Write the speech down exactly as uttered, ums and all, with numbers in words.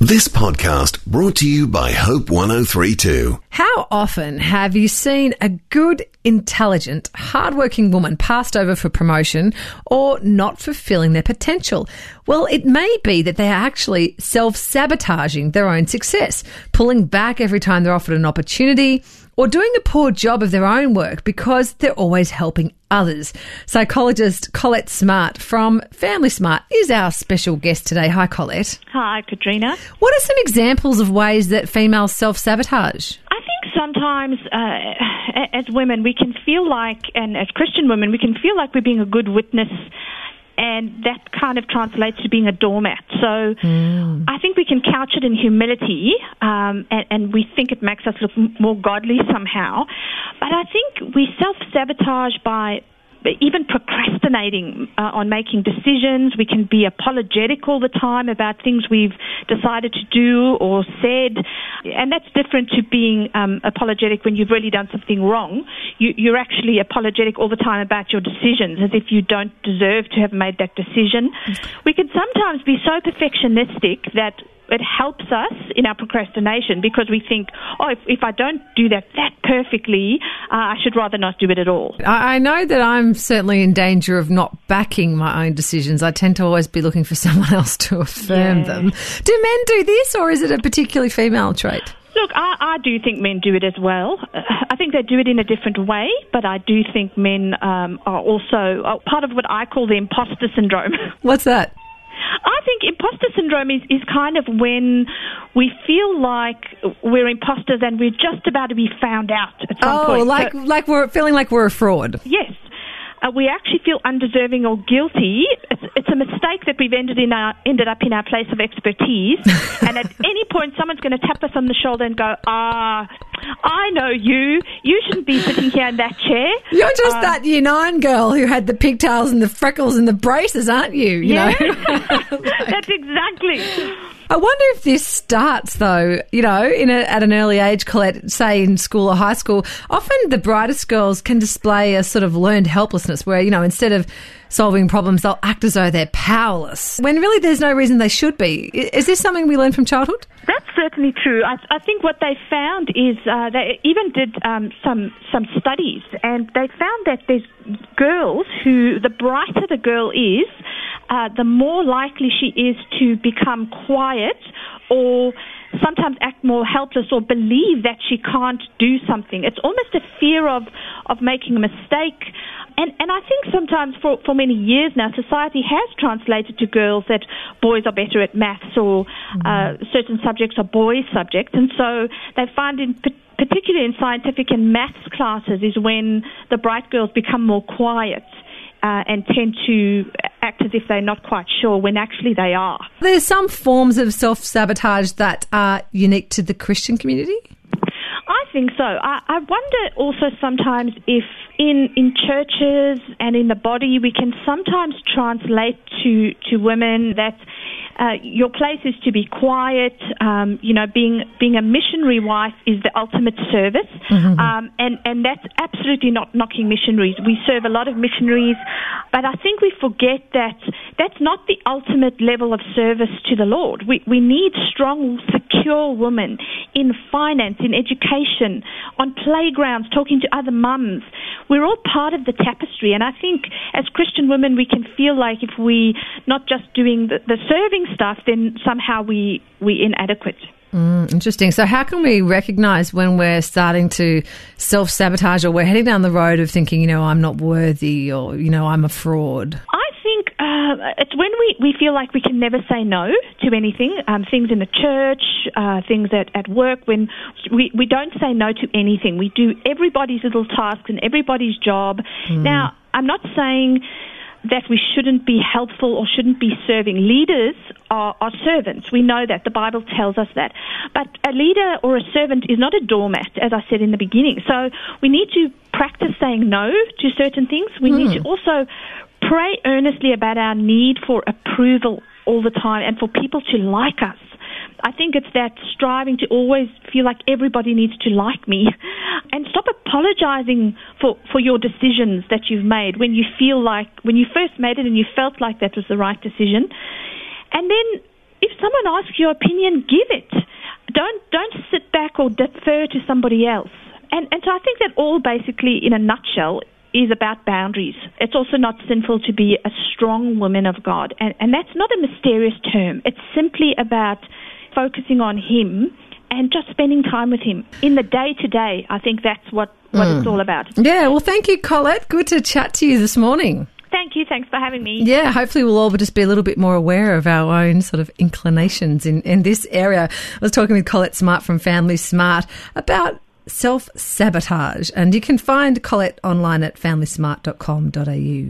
This podcast brought to you by Hope one oh three point two. How often have you seen a good, intelligent, hardworking woman passed over for promotion or not fulfilling their potential? Well, it may be that they are actually self-sabotaging their own success, pulling back every time they're offered an opportunity, or doing a poor job of their own work because they're always helping others. Psychologist Colette Smart from Family Smart is our special guest today. Hi, Colette. Hi, Katrina. What are some examples of ways that females self-sabotage? I think sometimes uh, as women we can feel like, and as Christian women, we can feel like we're being a good witness, and that kind of translates to being a doormat. So mm. I think we can couch it in humility, um, and, and we think it makes us look m- more godly somehow. But I think we self-sabotage by even procrastinating uh, on making decisions. We can be apologetic all the time about things we've decided to do or said, and that's different to being um, apologetic when you've really done something wrong. You, you're actually apologetic all the time about your decisions, as if you don't deserve to have made that decision. We can sometimes be so perfectionistic that it helps us in our procrastination because we think, oh, if, if I don't do that that perfectly, uh, I should rather not do it at all. I, I know that I'm certainly in danger of not backing my own decisions. I tend to always be looking for someone else to affirm yeah. them. Do men do this, or is it a particularly female trait? Look, I, I do think men do it as well. Uh, I think they do it in a different way, but I do think men um, are also uh, part of what I call the imposter syndrome. What's that? I think imposter syndrome is, is kind of when we feel like we're imposters and we're just about to be found out at some oh, point. Oh, like, so, like we're feeling like we're a fraud. Yes. Uh, we actually feel undeserving or guilty. It's, it's a mistake that we've ended in our, ended up in our place of expertise. And at any point, someone's going to tap us on the shoulder and go, ah, I know you. You shouldn't be sitting here in that chair. You're just um, that year nine girl who had the pigtails and the freckles and the braces, aren't you? you yeah, know? That's exactly. I wonder if this starts, though, you know, in a, at an early age, Colette, say in school or high school. Often the brightest girls can display a sort of learned helplessness where, you know, instead of solving problems, they'll act as though they're powerless, when really there's no reason they should be. Is this something we learn from childhood? That's certainly true. I, I think what they found is uh, they even did um, some some studies, and they found that there's girls who, the brighter the girl is, uh, the more likely she is to become quiet or sometimes act more helpless or believe that she can't do something. It's almost a fear of, of making a mistake. And and I think sometimes for, for many years now, society has translated to girls that boys are better at maths or uh, certain subjects are boys' subjects. And so they find in particularly in scientific and maths classes is when the bright girls become more quiet uh, and tend to act as if they're not quite sure when actually they are. There's some forms of self-sabotage that are unique to the Christian community? I think so. I, I wonder also sometimes if in, in churches and in the body we can sometimes translate to, to women that uh, your place is to be quiet. Um, you know, being being a missionary wife is the ultimate service, mm-hmm. um, and and that's absolutely not knocking missionaries. We serve a lot of missionaries, but I think we forget that that's not the ultimate level of service to the Lord. We we need strong, secure women in finance, in education, on playgrounds, talking to other mums. We're all part of the tapestry, and I think as Christian women we can feel like if we not just doing the, the serving stuff, then somehow we we inadequate. Mm, interesting. So how can we recognise when we're starting to self-sabotage or we're heading down the road of thinking, you know, I'm not worthy or, you know, I'm a fraud? I think uh, it's when we, we feel like we can never say no to anything, um, things in the church, uh, things at, at work, when we, we don't say no to anything. We do everybody's little tasks and everybody's job. Mm. Now, I'm not saying that we shouldn't be helpful or shouldn't be serving. Leaders are, are servants. We know that. The Bible tells us that. But a leader or a servant is not a doormat, as I said in the beginning. So we need to practice saying no to certain things. We mm. need to also pray earnestly about our need for approval all the time and for people to like us. I think it's that striving to always feel like everybody needs to like me, and stop apologizing for, for your decisions that you've made when you feel like, when you first made it and you felt like that was the right decision. And then if someone asks your opinion, give it. Don't don't sit back or defer to somebody else. And and so I think that all basically, in a nutshell, is about boundaries. It's also not sinful to be a strong woman of God. And, and that's not a mysterious term. It's simply about focusing on Him and just spending time with Him. In the day-to-day, I think that's what, what mm. it's all about. Yeah, well, thank you, Colette. Good to chat to you this morning. Thank you. Thanks for having me. Yeah, hopefully we'll all just be a little bit more aware of our own sort of inclinations in, in this area. I was talking with Colette Smart from Family Smart about self-sabotage, and you can find Colette online at family smart dot com dot a u.